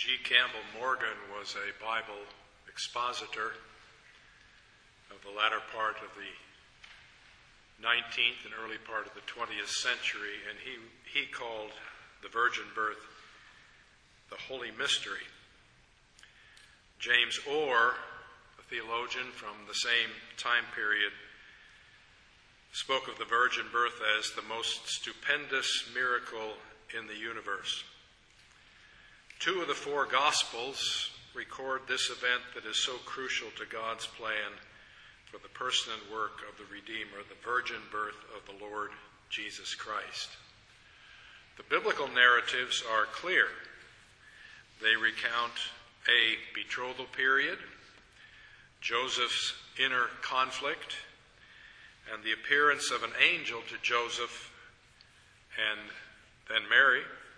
G. Campbell Morgan was a Bible expositor of the latter part of the 19th and early part of the 20th century, and he called the virgin birth the Holy Mystery. James Orr, a theologian from the same time period, spoke of the virgin birth as the most stupendous miracle in the universe. 2 of the 4 Gospels record this event that is so crucial to God's plan for the person and work of the Redeemer, the virgin birth of the Lord Jesus Christ. The biblical narratives are clear. They recount a betrothal period, Joseph's inner conflict, and the appearance of an angel to Joseph and then Mary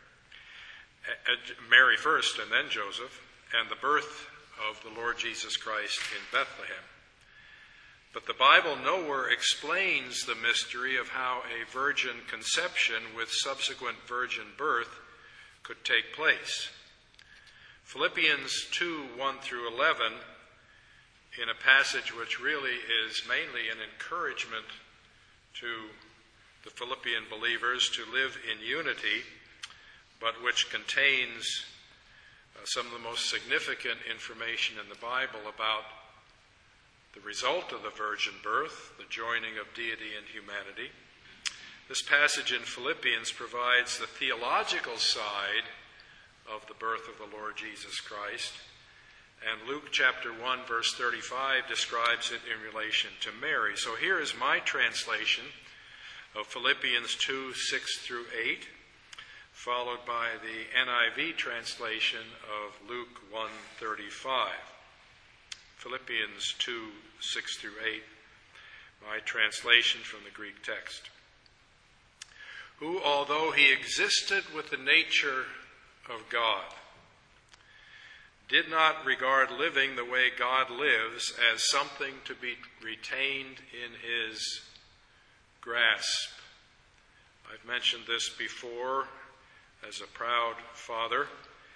first and then Joseph, and the birth of the Lord Jesus Christ in Bethlehem. But the Bible nowhere explains the mystery of how a virgin conception with subsequent virgin birth could take place. Philippians 2:1-11, in a passage which really is mainly an encouragement to the Philippian believers to live in unity, but which contains some of the most significant information in the Bible about the result of the virgin birth, the joining of deity and humanity. This passage in Philippians provides the theological side of the birth of the Lord Jesus Christ, and Luke chapter 1 verse 35 describes it in relation to Mary. So here is my translation of Philippians 2:6-8, followed by the NIV translation of Luke 1:35. Philippians 2:6-8, my translation from the Greek text. Who, although he existed with the nature of God, did not regard living the way God lives as something to be retained in his grasp. I've mentioned this before as a proud father.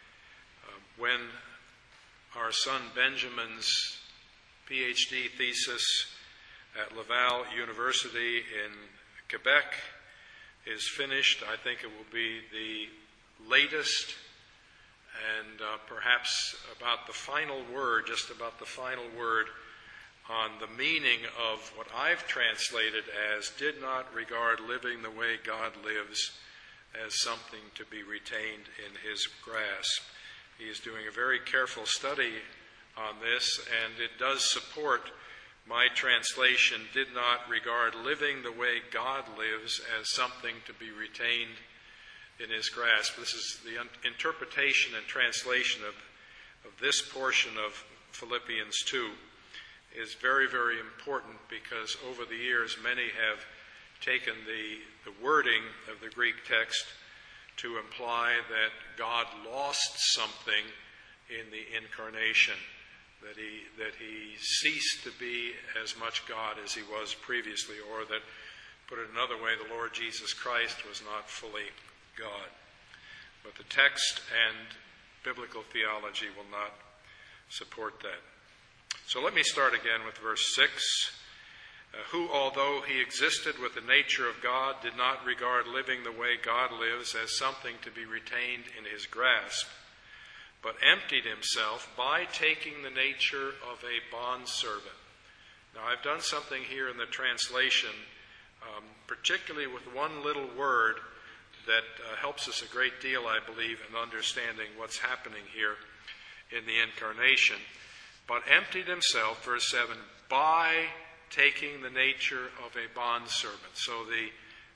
When our son Benjamin's PhD thesis at Laval University in Quebec is finished, I think it will be the latest and perhaps about the final word, just about the final word on the meaning of what I've translated as did not regard living the way God lives as something to be retained in his grasp. He is doing a very careful study on this, and it does support my translation, did not regard living the way God lives as something to be retained in his grasp. This is the interpretation and translation of this portion of Philippians 2 is very, very important, because over the years many have taken the wording of the Greek text to imply that God lost something in the incarnation, that he ceased to be as much God as he was previously, or that, put it another way, the Lord Jesus Christ was not fully God. But the text and biblical theology will not support that. So let me start again with verse 6. Who, although he existed with the nature of God, did not regard living the way God lives as something to be retained in his grasp, but emptied himself by taking the nature of a bondservant. Now, I've done something here in the translation, particularly with one little word that helps us a great deal, I believe, in understanding what's happening here in the incarnation. But emptied himself, verse 7, by taking the nature of a bondservant. So the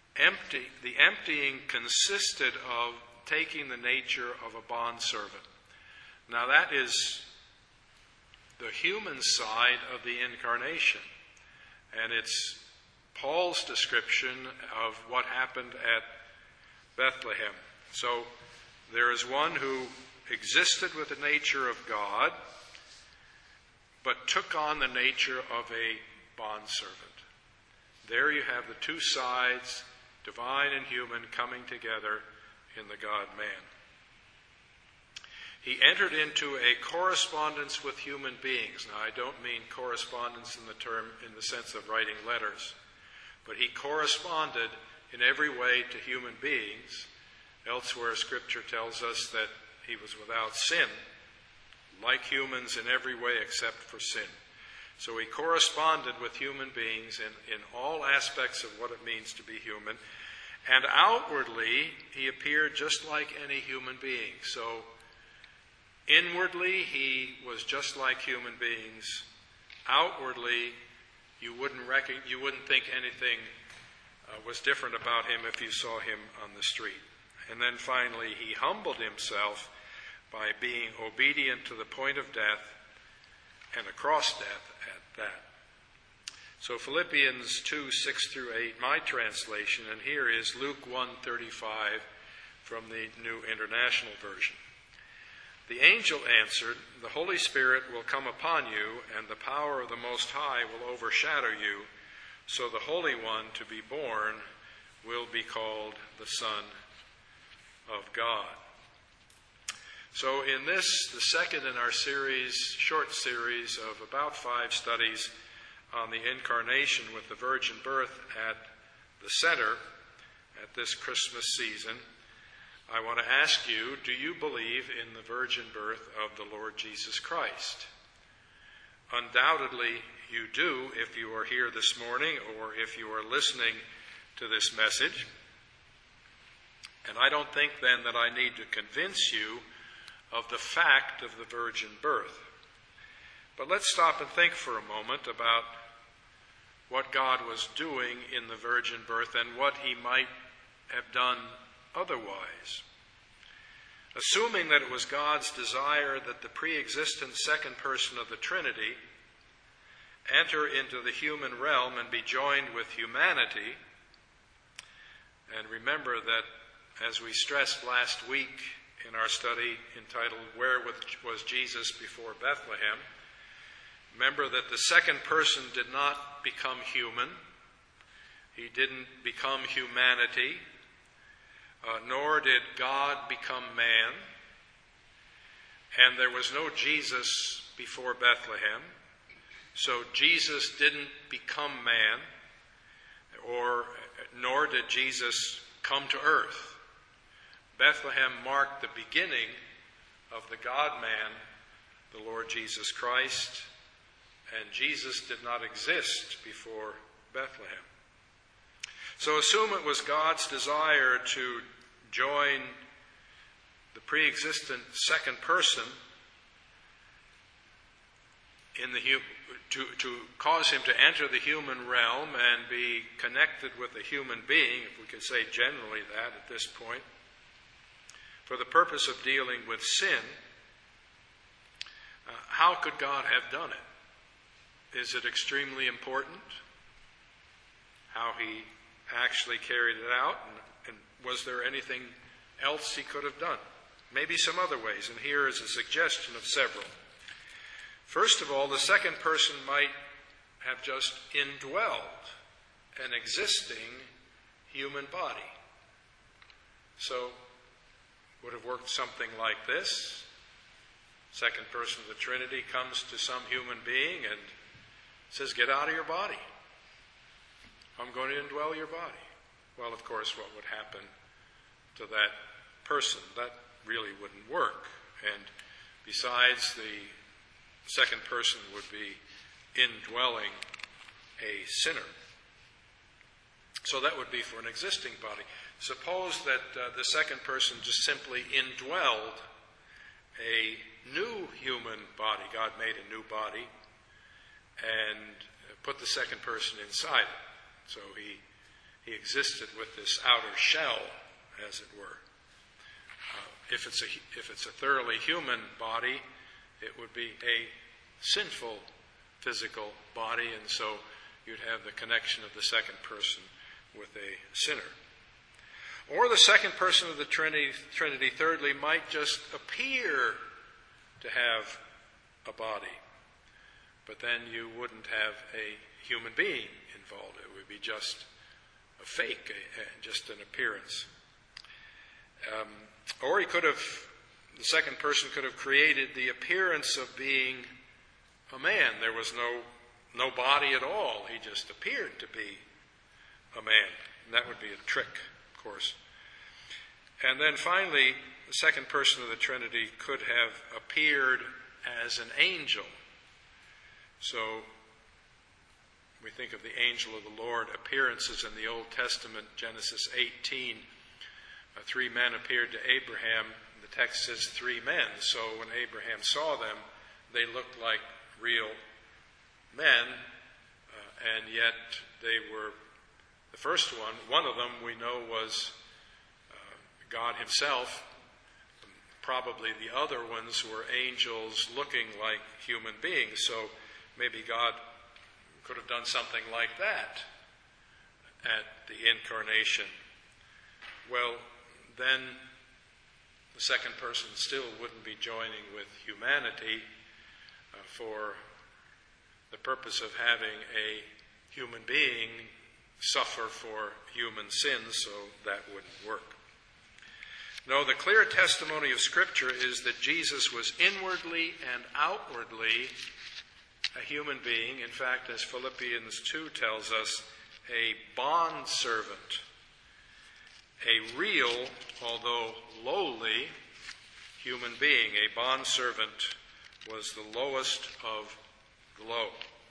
emptying consisted of taking the nature of a bondservant. Now that is the human side of the incarnation, and it's Paul's description of what happened at Bethlehem. So there is one who existed with the nature of God, but took on the nature of a bondservant. There you have the two sides, divine and human, coming together in the God-man. He entered into a correspondence with human beings. Now, I don't mean correspondence in the sense of writing letters, but he corresponded in every way to human beings. Elsewhere, Scripture tells us that he was without sin, like humans in every way except for sin. So he corresponded with human beings in all aspects of what it means to be human. And outwardly, he appeared just like any human being. So inwardly, he was just like human beings. Outwardly, you wouldn't think anything was different about him if you saw him on the street. And then finally, he humbled himself by being obedient to the point of death, and a cross death at that. So Philippians 2:6-8, my translation, and here is Luke 1:35 from the New International Version. The angel answered, "The Holy Spirit will come upon you, and the power of the Most High will overshadow you. So the Holy One to be born will be called the Son of God." So in this, the second in our short series of about 5 studies on the incarnation with the virgin birth at the center at this Christmas season, I want to ask you, do you believe in the virgin birth of the Lord Jesus Christ? Undoubtedly you do if you are here this morning or if you are listening to this message. And I don't think then that I need to convince you of the fact of the virgin birth. But let's stop and think for a moment about what God was doing in the virgin birth and what he might have done otherwise. Assuming that it was God's desire that the pre-existent second person of the Trinity enter into the human realm and be joined with humanity, and remember that as we stressed last week in our study entitled "Where Was Jesus Before Bethlehem?" remember that the second person did not become human. He didn't become humanity, nor did God become man. And there was no Jesus before Bethlehem. So Jesus didn't become man, nor did Jesus come to earth. Bethlehem marked the beginning of the God-man, the Lord Jesus Christ, and Jesus did not exist before Bethlehem. So assume it was God's desire to join the pre-existent second person to cause him to enter the human realm and be connected with a human being, if we could say generally that at this point, for the purpose of dealing with sin. How could God have done it? Is it extremely important how he actually carried it out? And was there anything else he could have done? Maybe some other ways, and here is a suggestion of several. First of all, the second person might have just indwelled an existing human body. So would have worked something like this. Second person of the Trinity comes to some human being and says, "Get out of your body. I'm going to indwell your body." Well, of course, what would happen to that person? That really wouldn't work. And besides, the second person would be indwelling a sinner. So that would be for an existing body. Suppose that the second person just simply indwelled a new human body. God made a new body and put the second person inside it. So he existed with this outer shell, as it were. If it's a thoroughly human body, it would be a sinful physical body, and so you'd have the connection of the second person with a sinner. Or the second person of the Trinity, thirdly, might just appear to have a body, but then you wouldn't have a human being involved. It would be just a fake, just an appearance. Or he could have the second person could have created the appearance of being a man. There was no body at all. He just appeared to be a man. And that would be a trick, of course. And then finally, the second person of the Trinity could have appeared as an angel. So we think of the angel of the Lord appearances in the Old Testament, Genesis 18. 3 men appeared to Abraham. The text says 3 men. So when Abraham saw them, they looked like real men, and yet they were the first one. One of them we know was God himself. Probably the other ones were angels looking like human beings. So maybe God could have done something like that at the incarnation. Well, then the second person still wouldn't be joining with humanity for the purpose of having a human being suffer for human sins, so that wouldn't work. No, the clear testimony of Scripture is that Jesus was inwardly and outwardly a human being. In fact, as Philippians 2 tells us, a bondservant, a real, although lowly, human being. A bondservant was the lowest of the low.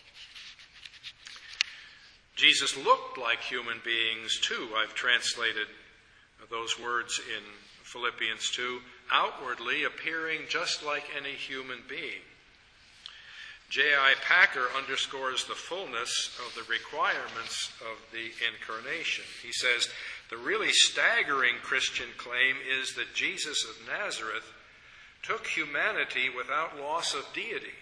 Jesus looked like human beings too. I've translated those words in Philippians 2, outwardly appearing just like any human being. J.I. Packer underscores the fullness of the requirements of the incarnation. He says, the really staggering Christian claim is that Jesus of Nazareth took humanity without loss of deity.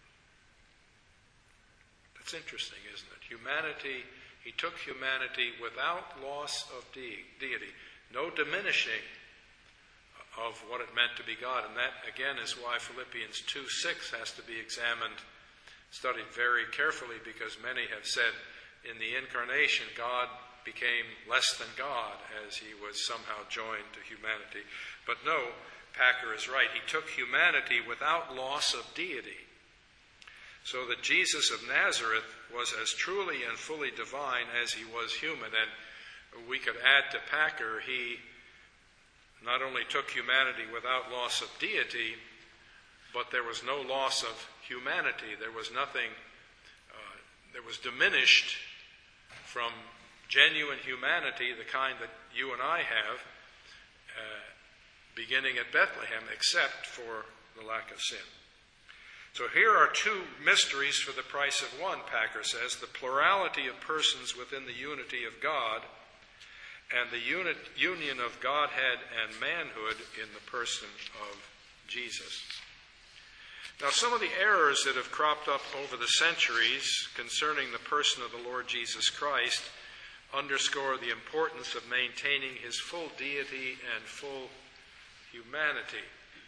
That's interesting, isn't it? He took humanity without loss of deity. No diminishing of what it meant to be God. And that, again, is why Philippians 2:6 has to be examined, studied very carefully, because many have said in the incarnation, God became less than God as he was somehow joined to humanity. But no, Packer is right. He took humanity without loss of deity. So that Jesus of Nazareth was as truly and fully divine as he was human. And we could add to Packer, he not only took humanity without loss of deity, but there was no loss of humanity. There was nothing, there was diminished from genuine humanity, the kind that you and I have, beginning at Bethlehem, except for the lack of sin. So here are 2 mysteries for the price of one, Packer says: the plurality of persons within the unity of God, and the union of Godhead and manhood in the person of Jesus. Now, some of the errors that have cropped up over the centuries concerning the person of the Lord Jesus Christ underscore the importance of maintaining his full deity and full humanity.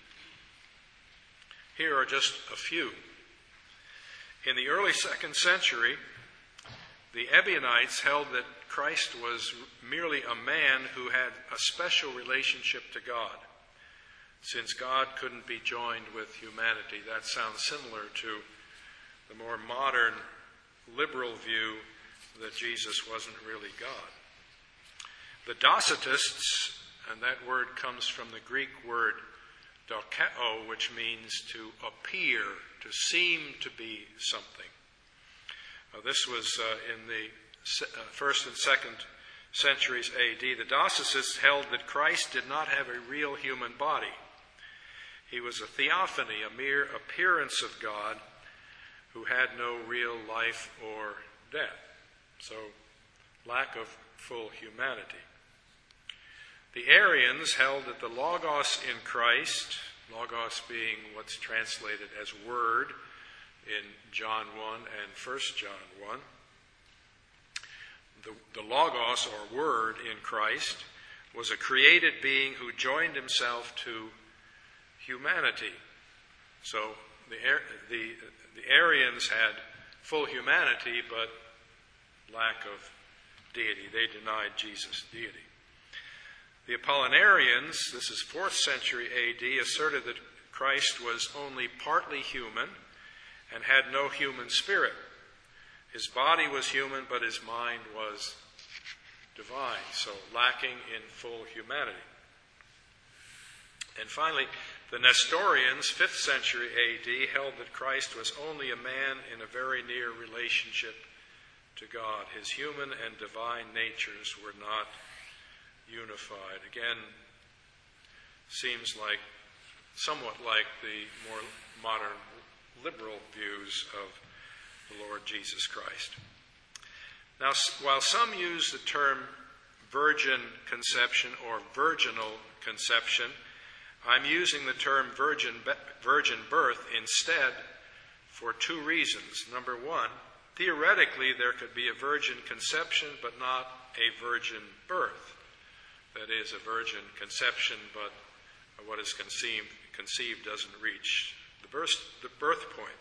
Here are just a few. In the early 2nd century, the Ebionites held that Christ was merely a man who had a special relationship to God, since God couldn't be joined with humanity. That sounds similar to the more modern liberal view that Jesus wasn't really God. The Docetists, and that word comes from the Greek word dokeo, which means to appear, to seem to be something. This was in the 1st and 2nd centuries A.D. The Docetists held that Christ did not have a real human body. He was a theophany, a mere appearance of God who had no real life or death. So, lack of full humanity. The Arians held that the Logos in Christ, Logos being what's translated as Word in John 1 and 1 John 1, the Logos, or Word in Christ, was a created being who joined himself to humanity. So the Arians had full humanity, but lack of deity. They denied Jesus' deity. The Apollinarians, this is 4th century A.D., asserted that Christ was only partly human and had no human spirit. His body was human, but his mind was divine, so lacking in full humanity. And finally, the Nestorians, 5th century A.D., held that Christ was only a man in a very near relationship to God. His human and divine natures were not unified. Again, seems like somewhat like the more modern liberal views of the Lord Jesus Christ. Now, while some use the term virgin conception or virginal conception, I'm using the term virgin birth instead for two reasons. Number one, theoretically there could be a virgin conception but not a virgin birth. That is, a virgin conception, but what is conceived doesn't reach the birth point.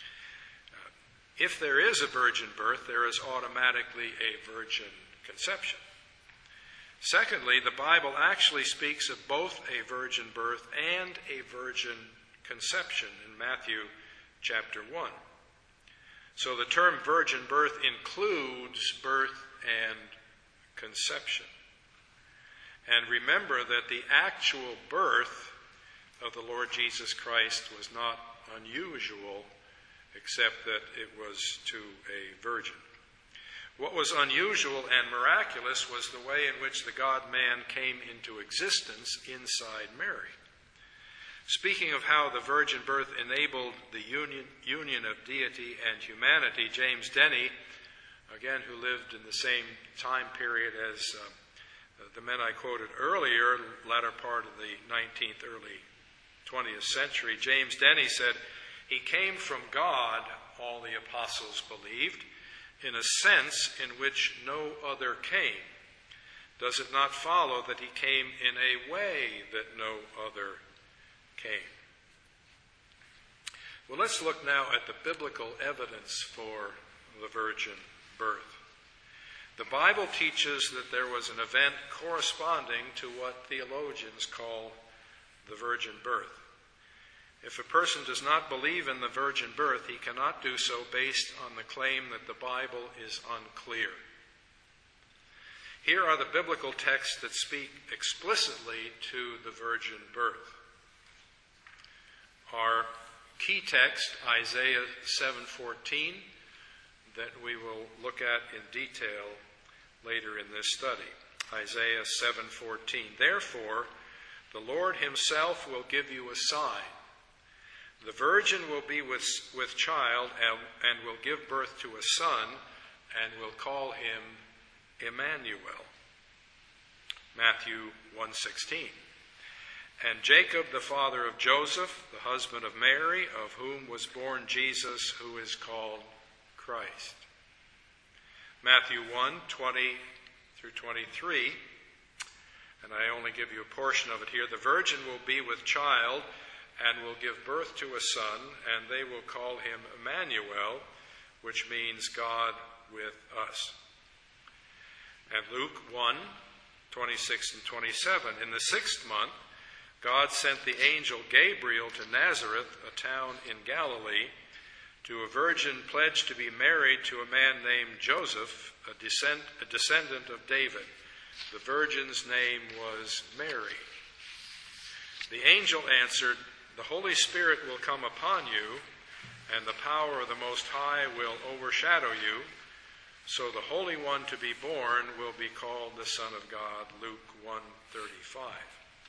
If there is a virgin birth, there is automatically a virgin conception. Secondly, the Bible actually speaks of both a virgin birth and a virgin conception in Matthew chapter 1. So the term virgin birth includes birth and conception. And remember that the actual birth of the Lord Jesus Christ was not unusual, except that it was to a virgin. What was unusual and miraculous was the way in which the God-man came into existence inside Mary. Speaking of how the virgin birth enabled the union of deity and humanity, James Denney, again who lived in the same time period as the men I quoted earlier, latter part of the 19th, early 20th century, James Denney said, "He came from God," all the apostles believed, "in a sense in which no other came. Does it not follow that he came in a way that no other came?" Well, let's look now at the biblical evidence for the virgin birth. The Bible teaches that there was an event corresponding to what theologians call the virgin birth. If a person does not believe in the virgin birth, he cannot do so based on the claim that the Bible is unclear. Here are the biblical texts that speak explicitly to the virgin birth. Our key text, Isaiah 7:14, that we will look at in detail later in this study. Isaiah 7:14. "Therefore, the Lord himself will give you a sign. The virgin will be with child and will give birth to a son and will call him Emmanuel." Matthew 1:16. "And Jacob, the father of Joseph, the husband of Mary, of whom was born Jesus, who is called Christ." Matthew 1:20 through 23, and I only give you a portion of it here. "The virgin will be with child and will give birth to a son, and they will call him Emmanuel," which means God with us. And Luke 1:26 and 27. "In the 6th month, God sent the angel Gabriel to Nazareth, a town in Galilee, to a virgin pledged to be married to a man named Joseph, a descendant of David. The virgin's name was Mary. The angel answered, 'The Holy Spirit will come upon you, and the power of the Most High will overshadow you. So the Holy One to be born will be called the Son of God.'" Luke 1:35.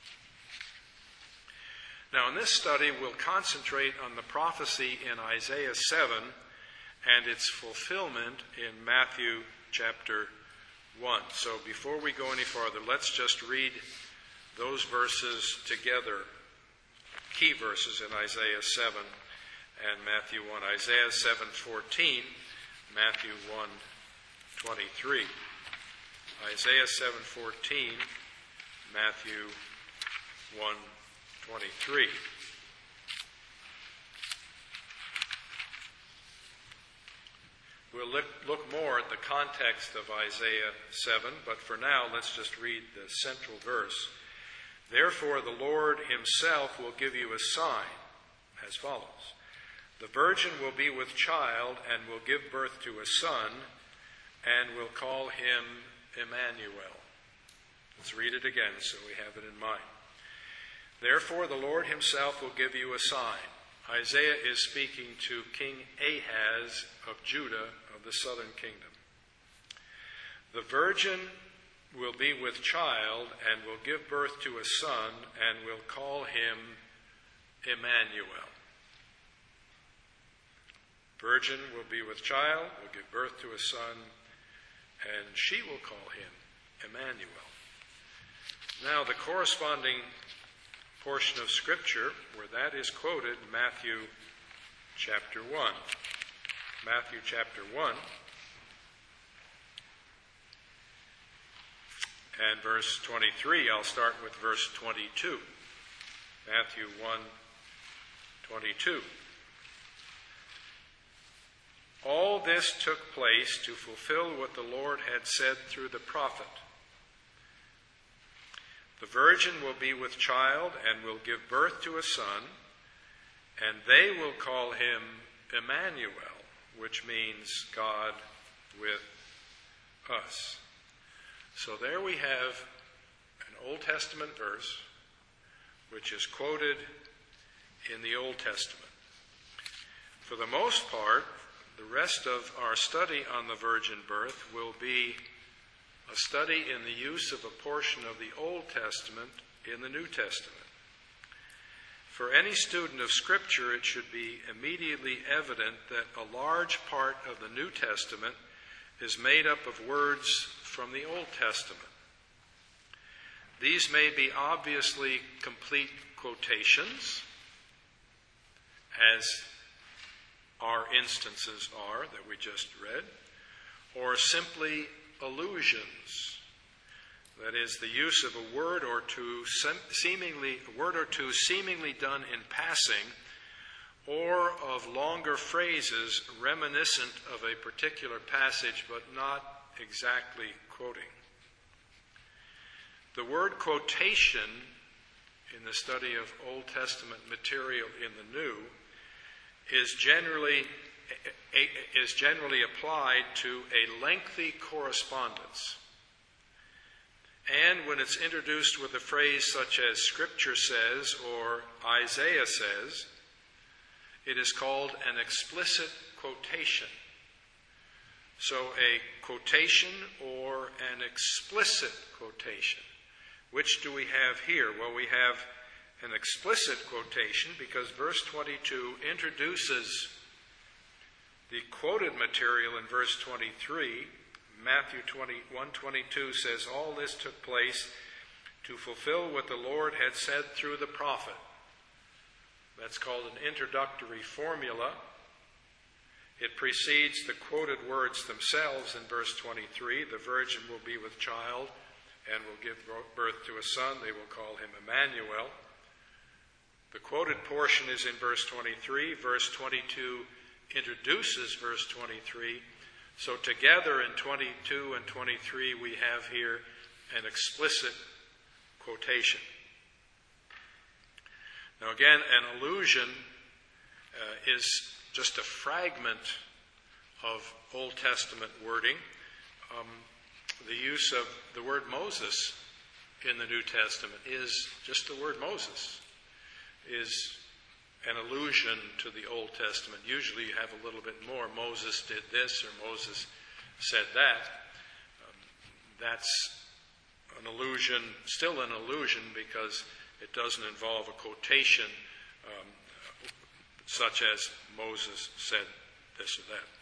Now, in this study, we'll concentrate on the prophecy in Isaiah 7 and its fulfillment in Matthew chapter 1. So before we go any farther, let's just read those verses together, key verses in Isaiah 7 and Matthew 1. Isaiah 7:14, Matthew 1:23. Isaiah 7:14, Matthew 1:23. We'll look more at the context of Isaiah 7, but for now, let's just read the central verse. Therefore, the Lord himself will give you a sign, as follows. The virgin will be with child and will give birth to a son, and will call him Emmanuel. Let's read it again so we have it in mind. Therefore, the Lord himself will give you a sign. Isaiah is speaking to King Ahaz of Judah of the southern kingdom. The virgin will be with child and will give birth to a son and will call him Emmanuel. Virgin will be with child, will give birth to a son, and she will call him Emmanuel. Now, the corresponding portion of Scripture where that is quoted, Matthew chapter 1. Matthew chapter 1 and verse 23. I'll start with verse 22. Matthew 1:22. All this took place to fulfill what the Lord had said through the prophet. The virgin will be with child and will give birth to a son, and they will call him Emmanuel, which means God with us. So there we have an Old Testament verse which is quoted in the Old Testament. For the most part, the rest of our study on the virgin birth will be a study in the use of a portion of the Old Testament in the New Testament. For any student of Scripture, it should be immediately evident that a large part of the New Testament is made up of words from the Old Testament. These may be obviously complete quotations, as our instances are that we just read, or simply allusions. That is, the use of a word or two seemingly done in passing, or of longer phrases reminiscent of a particular passage but not exactly quoting. The word quotation in the study of Old Testament material in the New is generally applied to a lengthy correspondence. And when it's introduced with a phrase such as Scripture says or Isaiah says, it is called an explicit quotation. So a quotation or an explicit quotation. Which do we have here? Well, we have an explicit quotation because verse 22 introduces the quoted material in verse 23. Matthew 1:22 says, all this took place to fulfill what the Lord had said through the prophet. That's called an introductory formula. It precedes the quoted words themselves in verse 23. The virgin will be with child and will give birth to a son. They will call him Emmanuel. The quoted portion is in verse 23. Verse 22 introduces verse 23. So together in 22 and 23 we have here an explicit quotation. Now again, an allusion is just a fragment of Old Testament wording. The use of the word Moses in the New Testament is just the word Moses, is an allusion to the Old Testament. Usually you have a little bit more. Moses did this or Moses said that. That's an allusion, still an allusion, because it doesn't involve a quotation such as Moses said this or that.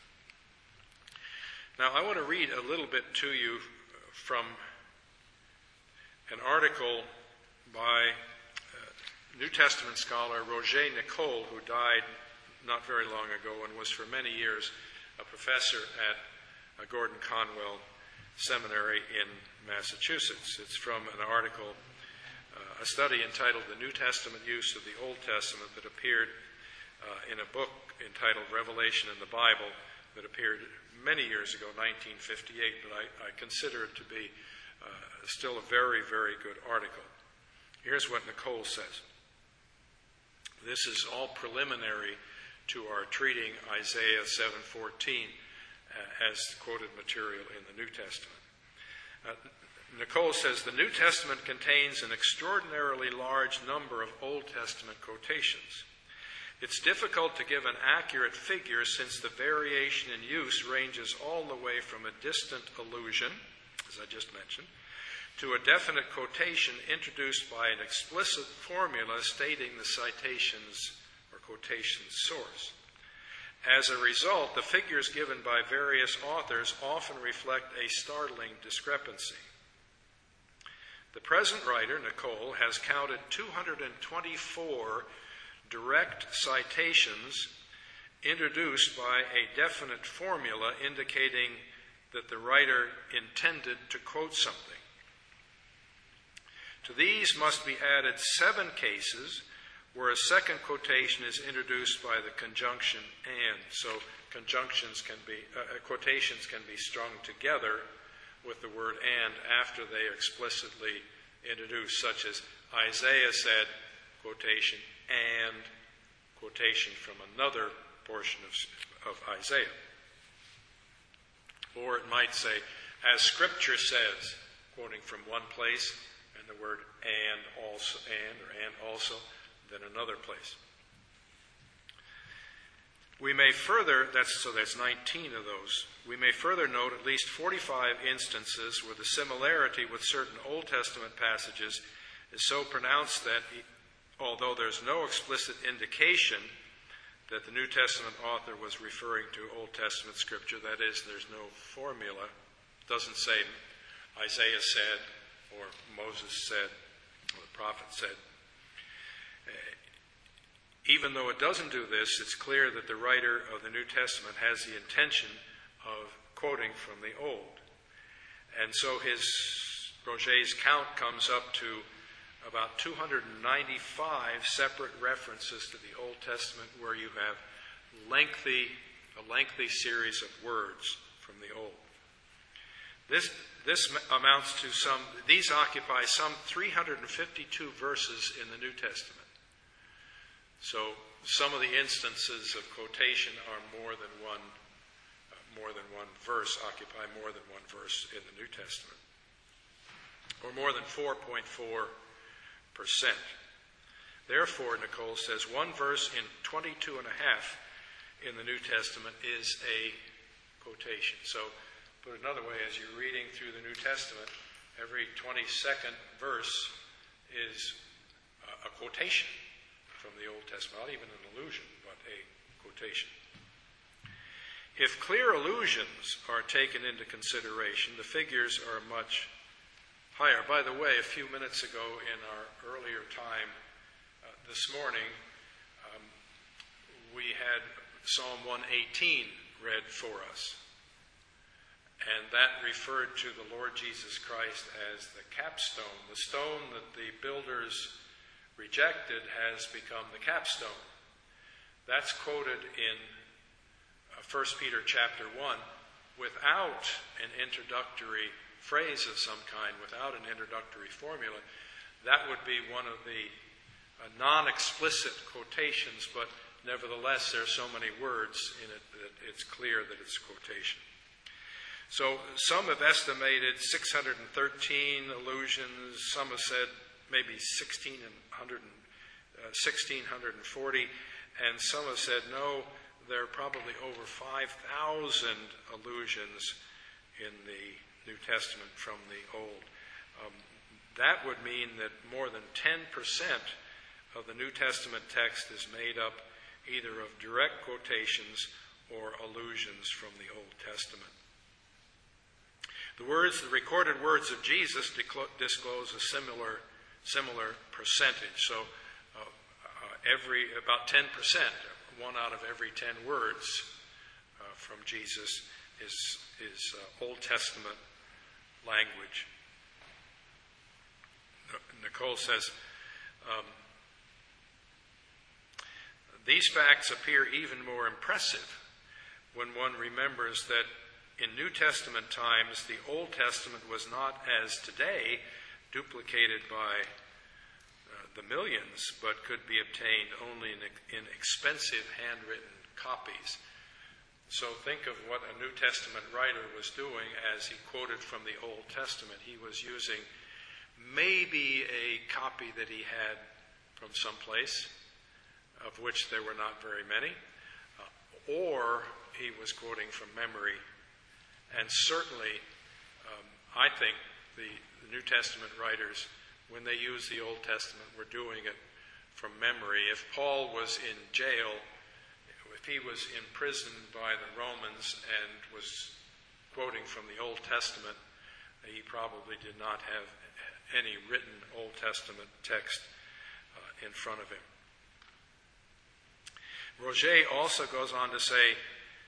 Now I want to read a little bit to you from an article by New Testament scholar Roger Nicole, who died not very long ago and was for many years a professor at Gordon Conwell Seminary in Massachusetts. It's from an article, a study entitled The New Testament Use of the Old Testament, that appeared in a book entitled Revelation in the Bible that appeared many years ago, 1958, but I consider it to be still a very, very good article. Here's what Nicole says. This is all preliminary to our treating Isaiah 7:14 as quoted material in the New Testament. Nicole says, the New Testament contains an extraordinarily large number of Old Testament quotations. It's difficult to give an accurate figure since the variation in use ranges all the way from a distant allusion, as I just mentioned, to a definite quotation introduced by an explicit formula stating the citation's or quotation's source. As a result, the figures given by various authors often reflect a startling discrepancy. The present writer, Nicole, has counted 224 direct citations introduced by a definite formula indicating that the writer intended to quote something. To these must be added 7 cases where a second quotation is introduced by the conjunction and. So quotations can be strung together with the word and after they are explicitly introduced, such as Isaiah said, quotation, and quotation from another portion of Isaiah. Or it might say, as Scripture says, quoting from one place, and the word and also, then another place. We may further, that's 19 of those. We may further note at least 45 instances where the similarity with certain Old Testament passages is so pronounced that although there's no explicit indication that the New Testament author was referring to Old Testament scripture, that is, there's no formula, doesn't say Isaiah said, or Moses said, or the prophet said. Even though it doesn't do this, it's clear that the writer of the New Testament has the intention of quoting from the Old. And so Roget's count comes up to about 295 separate references to the Old Testament where you have a lengthy series of words from the Old. This amounts to these occupy some 352 verses in the New Testament. So some of the instances of quotation are more than one verse, occupy more than one verse in the New Testament, or more than 4.4%. Therefore, Nicole says, one verse in 22 and a half in the New Testament is a quotation. So, put another way, as you're reading through the New Testament, every 22nd verse is a quotation from the Old Testament, not even an allusion, but a quotation. If clear allusions are taken into consideration, the figures are much higher. By the way, a few minutes ago in our earlier time this morning, we had Psalm 118 read for us. And that referred to the Lord Jesus Christ as the capstone. The stone that the builders rejected has become the capstone. That's quoted in 1 Peter chapter 1 without an introductory phrase of some kind, without an introductory formula. That would be one of the non-explicit quotations, but nevertheless there are so many words in it that it's clear that it's quotation. So some have estimated 613 allusions, some have said maybe 1640, and some have said no, there are probably over 5,000 allusions in the New Testament from the Old. That would mean that more than 10% of the New Testament text is made up either of direct quotations or allusions from the Old Testament. The recorded words of Jesus disclose a similar percentage. So about 10%, 1 out of every 10 words from Jesus is Old Testament language. Nicole says, these facts appear even more impressive when one remembers that in New Testament times, the Old Testament was not, as today, duplicated by the millions, but could be obtained only in expensive handwritten copies. So think of what a New Testament writer was doing as he quoted from the Old Testament. He was using maybe a copy that he had from someplace, of which there were not very many, or he was quoting from memory. And certainly, I think the New Testament writers, when they used the Old Testament, were doing it from memory. If Paul was in jail, if he was imprisoned by the Romans and was quoting from the Old Testament, he probably did not have any written Old Testament text in front of him. Roget also goes on to say,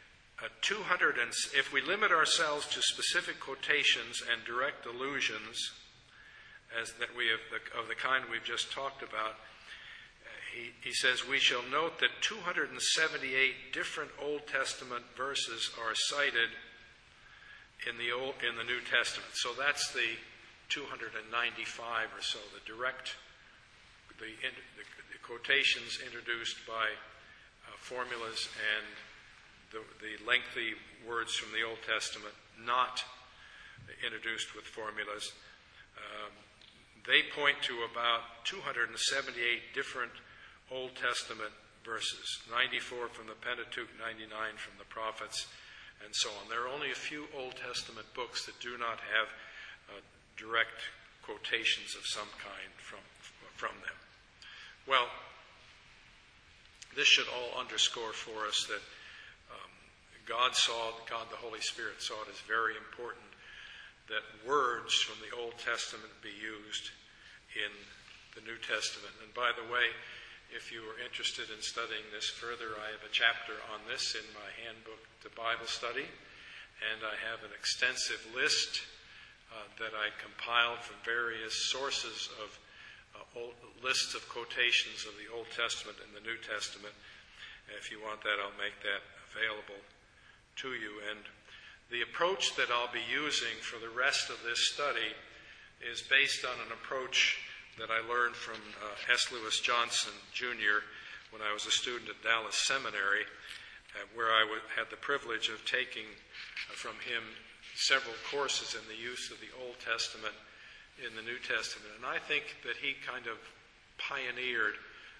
if we limit ourselves to specific quotations and direct allusions, as that we have of the kind we've just talked about, he says we shall note that 278 different Old Testament verses are cited in the New Testament. So that's the 295 or so, the quotations introduced by formulas and the lengthy words from the Old Testament not introduced with formulas. They point to about 278 different Old Testament verses, 94 from the Pentateuch, 99 from the prophets, and so on. There are only a few Old Testament books that do not have direct quotations of some kind from them. Well, this should all underscore for us that God the Holy Spirit saw it as very important that words from the Old Testament be used in the New Testament. And by the way, if you are interested in studying this further, I have a chapter on this in my handbook to Bible study, and I have an extensive list that I compiled from various sources of lists of quotations of the Old Testament and the New Testament. And if you want that, I'll make that available to you. And the approach that I'll be using for the rest of this study is based on an approach that I learned from S. Lewis Johnson, Jr., when I was a student at Dallas Seminary, where I had the privilege of taking from him several courses in the use of the Old Testament in the New Testament. And I think that he kind of pioneered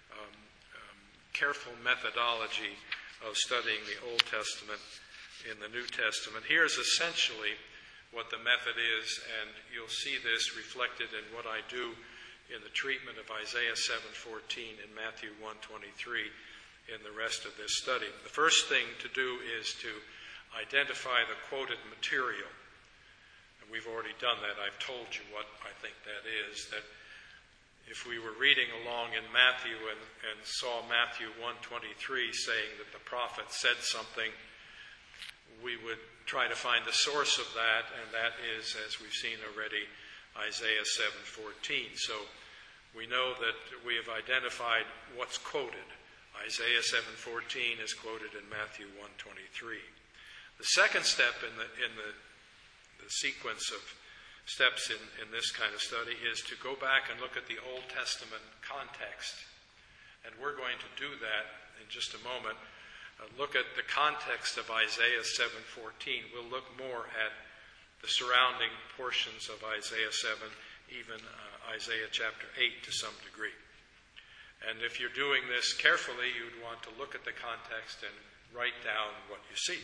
careful methodology of studying the Old Testament in the New Testament. Here's essentially what the method is, and you'll see this reflected in what I do in the treatment of Isaiah 7:14 and Matthew 1:23 in the rest of this study. The first thing to do is to identify the quoted material. And we've already done that. I've told you what I think that is, that if we were reading along in Matthew and saw Matthew 1:23 saying that the prophet said something, we would try to find the source of that, and that is, as we've seen already, Isaiah 7:14. So we know that we have identified what's quoted. Isaiah 7:14 is quoted in Matthew 1:23. The second step in the sequence of steps in this kind of study is to go back and look at the Old Testament context. And we're going to do that in just a moment. Look at the context of Isaiah 7:14. We'll look more at the surrounding portions of Isaiah 7, even Isaiah chapter 8 to some degree. And if you're doing this carefully, you'd want to look at the context and write down what you see.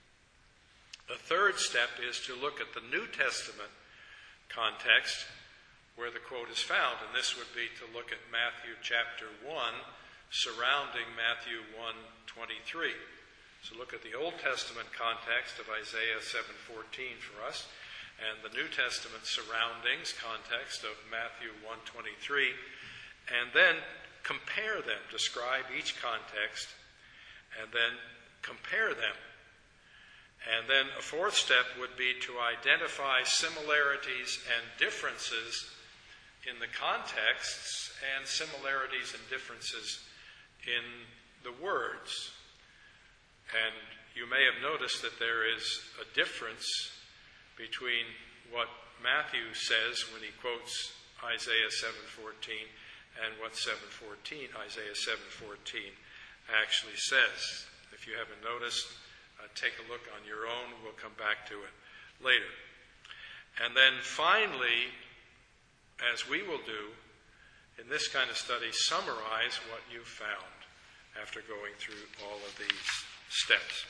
The third step is to look at the New Testament context where the quote is found, and this would be to look at Matthew chapter 1 surrounding Matthew 1:23. So look at the Old Testament context of Isaiah 7:14 for us, and the New Testament surroundings context of Matthew 1:23, and then compare them, describe each context, and then compare them. And then a fourth step would be to identify similarities and differences in the contexts and similarities and differences in the words. And you may have noticed that there is a difference between what Matthew says when he quotes Isaiah 7:14 and what Isaiah 7:14 actually says. If you haven't noticed, take a look on your own. We'll come back to it later. And then finally, as we will do in this kind of study, summarize what you found after going through all of these steps.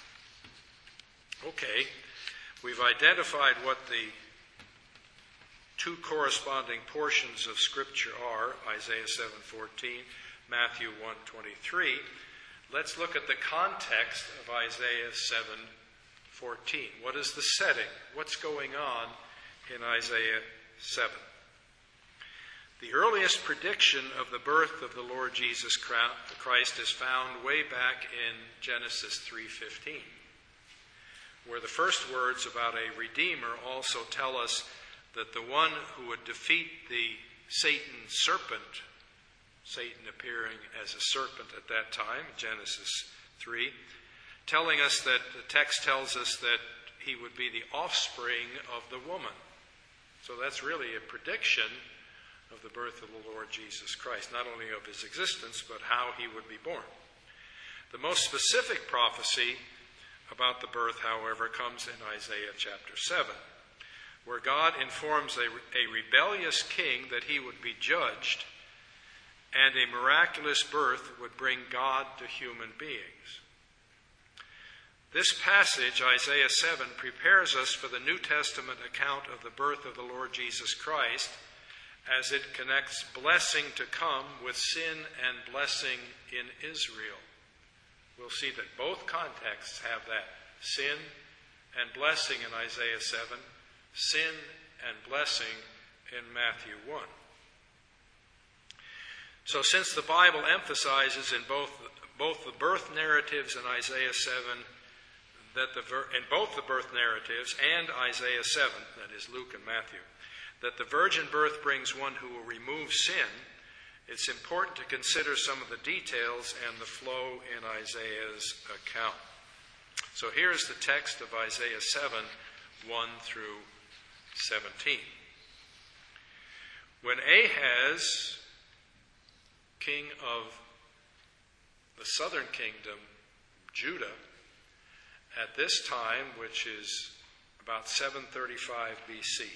Okay, we've identified what the two corresponding portions of Scripture are, Isaiah 7:14, Matthew 1:23. Let's look at the context of Isaiah 7:14. What is the setting? What's going on in Isaiah 7? The earliest prediction of the birth of the Lord Jesus Christ is found way back in Genesis 3:15, where the first words about a Redeemer also tell us that the one who would defeat the Satan serpent, Satan appearing as a serpent at that time, Genesis 3, telling us that the text tells us that he would be the offspring of the woman. So that's really a prediction of the birth of the Lord Jesus Christ, not only of his existence, but how he would be born. The most specific prophecy about the birth, however, comes in Isaiah chapter 7, where God informs a rebellious king that he would be judged, and a miraculous birth would bring God to human beings. This passage, Isaiah 7, prepares us for the New Testament account of the birth of the Lord Jesus Christ, as it connects blessing to come with sin and blessing in Israel. We'll see that both contexts have that. Sin and blessing in Isaiah 7, sin and blessing in Matthew 1. So since the Bible emphasizes in both the birth narratives in Isaiah 7, in both the birth narratives and Isaiah 7, that is Luke and Matthew, that the virgin birth brings one who will remove sin, it's important to consider some of the details and the flow in Isaiah's account. So here's the text of Isaiah 7, 1 through 17. When Ahaz, king of the southern kingdom, Judah, at this time, which is about 735 BC,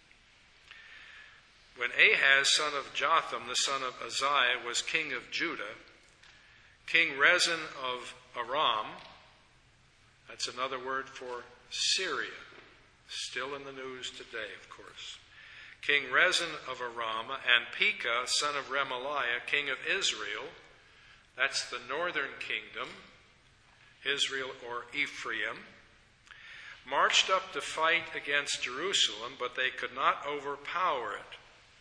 when Ahaz, son of Jotham, the son of Uzziah, was king of Judah, King Rezin of Aram, that's another word for Syria, still in the news today, of course. King Rezin of Aram and Pekah, son of Remaliah, king of Israel, that's the northern kingdom, Israel or Ephraim, marched up to fight against Jerusalem, but they could not overpower it.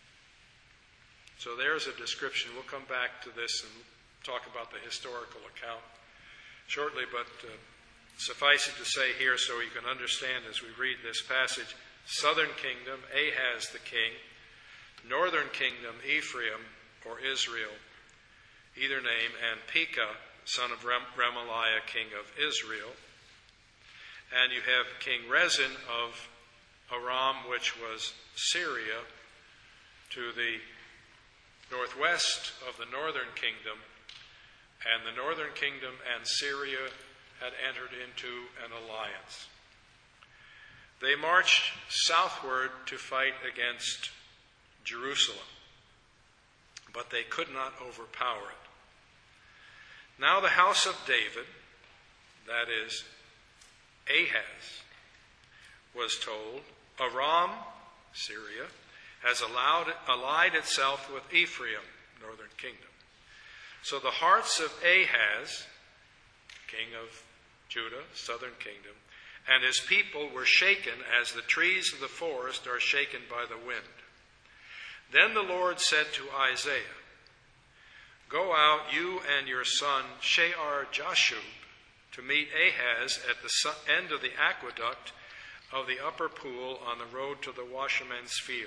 So there's a description. We'll come back to this and talk about the historical account shortly, but suffice it to say here so you can understand as we read this passage, southern kingdom, Ahaz the king, northern kingdom, Ephraim or Israel, either name, and Pekah, son of Remaliah, king of Israel. And you have King Rezin of Aram, which was Syria, to the northwest of the northern kingdom, and the northern kingdom and Syria had entered into an alliance. They marched southward to fight against Jerusalem, but they could not overpower it. Now the house of David, that is Ahaz, was told, Aram, Syria, has allied itself with Ephraim, northern kingdom. So the hearts of Ahaz, king of Judah, southern kingdom, and his people were shaken as the trees of the forest are shaken by the wind. Then the Lord said to Isaiah, Go out, you and your son Shear-Jashub, to meet Ahaz at the end of the aqueduct of the upper pool on the road to the washerman's field.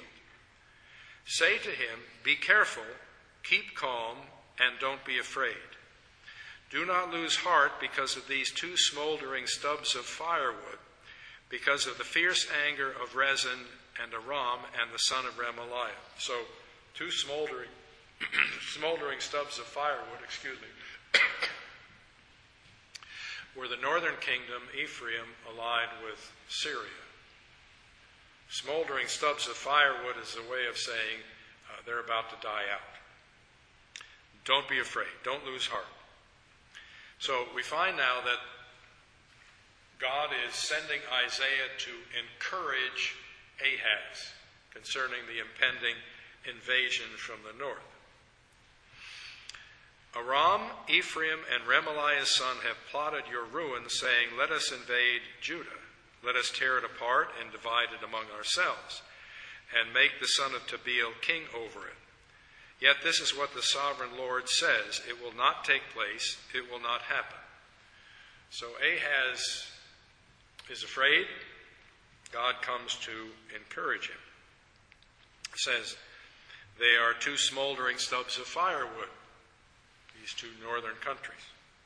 Say to him, Be careful, keep calm, and don't be afraid. Do not lose heart because of these two smoldering stubs of firewood, because of the fierce anger of Rezin and Aram and the son of Remaliah. So, two smoldering stubs of firewood, were the northern kingdom, Ephraim, allied with Syria. Smoldering stubs of firewood is a way of saying they're about to die out. Don't be afraid. Don't lose heart. So we find now that God is sending Isaiah to encourage Ahaz concerning the impending invasion from the north. Aram, Ephraim, and Remaliah's son have plotted your ruin, saying, let us invade Judah. Let us tear it apart and divide it among ourselves, and make the son of Tabeel king over it. Yet this is what the sovereign Lord says, it will not take place, it will not happen. So Ahaz is afraid. God comes to encourage him. It says, they are two smoldering stubs of firewood, these two northern countries.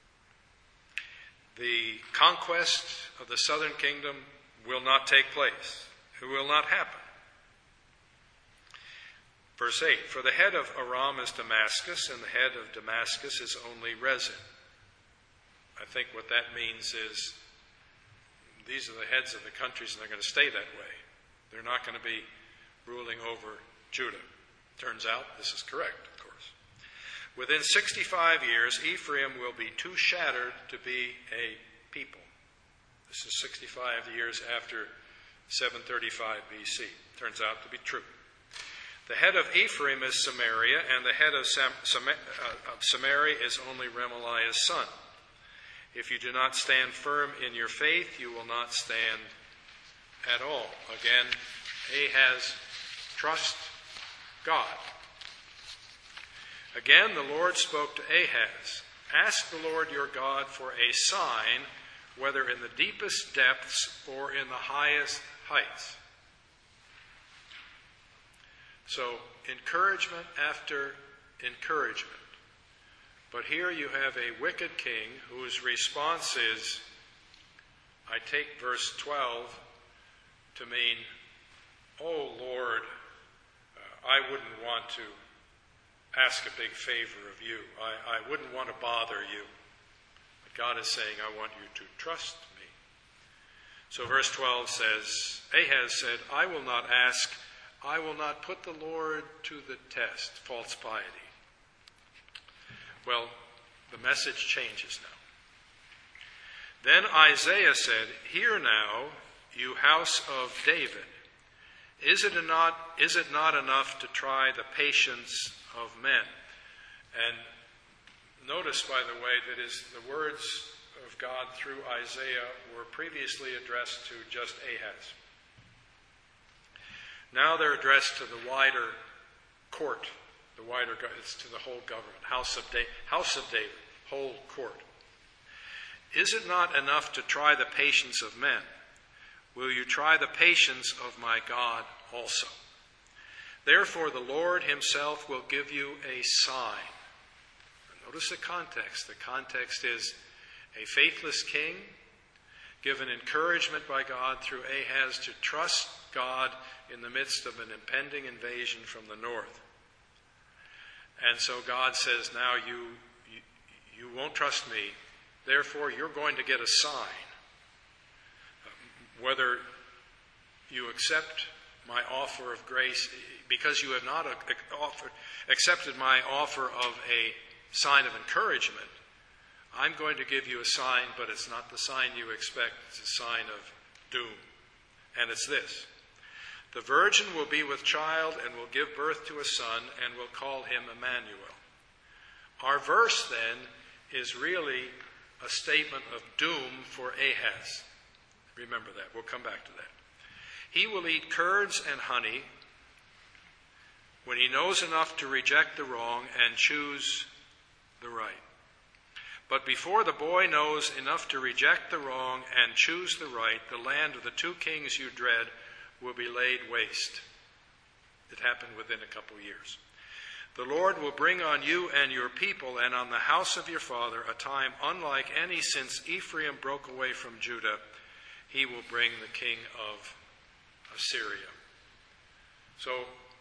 The conquest of the southern kingdom will not take place. It will not happen. Verse 8, for the head of Aram is Damascus, and the head of Damascus is only Rezin. I think what that means is these are the heads of the countries, and they're going to stay that way. They're not going to be ruling over Judah. Turns out this is correct, of course. Within 65 years, Ephraim will be too shattered to be a people. This is 65 years after 735 BC. Turns out to be true. The head of Ephraim is Samaria, and the head of Samaria is only Remaliah's son. If you do not stand firm in your faith, you will not stand at all. Again, Ahaz, trust God. Again, the Lord spoke to Ahaz, ask the Lord your God for a sign, whether in the deepest depths or in the highest heights. So, encouragement after encouragement. But here you have a wicked king whose response is, I take verse 12 to mean, oh Lord, I wouldn't want to ask a big favor of you. I wouldn't want to bother you. But God is saying, I want you to trust me. So verse 12 says, Ahaz said, I will not ask, I will not put the Lord to the test, false piety. Well, the message changes now. Then Isaiah said, hear now, you house of David. Is it not enough to try the patience of men? And notice, by the way, that the words of God through Isaiah were previously addressed to just Ahaz. Now they're addressed to the wider court. It's to the whole government, house of David, whole court. Is it not enough to try the patience of men? Will you try the patience of my God also? Therefore the Lord himself will give you a sign. Notice the context. The context is a faithless king given encouragement by God through Ahaz to trust God in the midst of an impending invasion from the north. And so God says, now you won't trust me, therefore you're going to get a sign. Whether you accept my offer of grace, because you have not accepted my offer of a sign of encouragement, I'm going to give you a sign, but it's not the sign you expect. It's a sign of doom. And it's this. The virgin will be with child and will give birth to a son and will call him Emmanuel. Our verse then is really a statement of doom for Ahaz. Remember that. We'll come back to that. He will eat curds and honey when he knows enough to reject the wrong and choose the right. But before the boy knows enough to reject the wrong and choose the right, the land of the two kings you dread will be laid waste. It happened within a couple years. The Lord will bring on you and your people and on the house of your father a time unlike any since Ephraim broke away from Judah. He will bring the king of Assyria. So,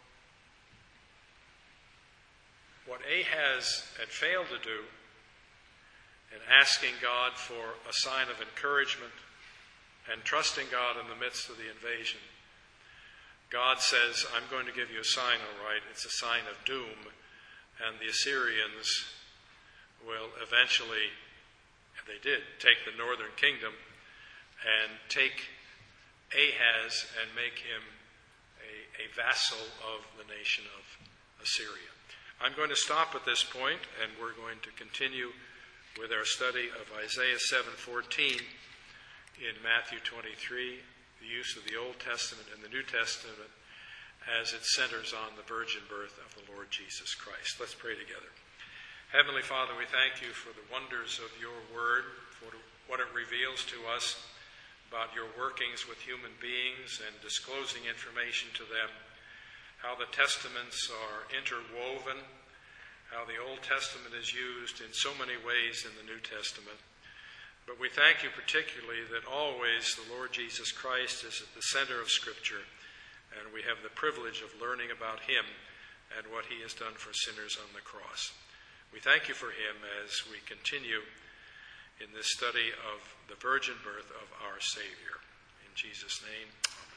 what Ahaz had failed to do in asking God for a sign of encouragement and trusting God in the midst of the invasion, God says, I'm going to give you a sign, all right. It's a sign of doom. And the Assyrians will eventually, and they did, take the northern kingdom and take Ahaz and make him a vassal of the nation of Assyria. I'm going to stop at this point, and we're going to continue with our study of Isaiah 7:14 in Matthew 23, the use of the Old Testament and the New Testament as it centers on the virgin birth of the Lord Jesus Christ. Let's pray together. Heavenly Father, we thank you for the wonders of your word, for what it reveals to us about your workings with human beings and disclosing information to them, how the testaments are interwoven, how the Old Testament is used in so many ways in the New Testament. But we thank you particularly that always the Lord Jesus Christ is at the center of Scripture, and we have the privilege of learning about him and what he has done for sinners on the cross. We thank you for him as we continue in this study of the virgin birth of our Savior. In Jesus' name, amen.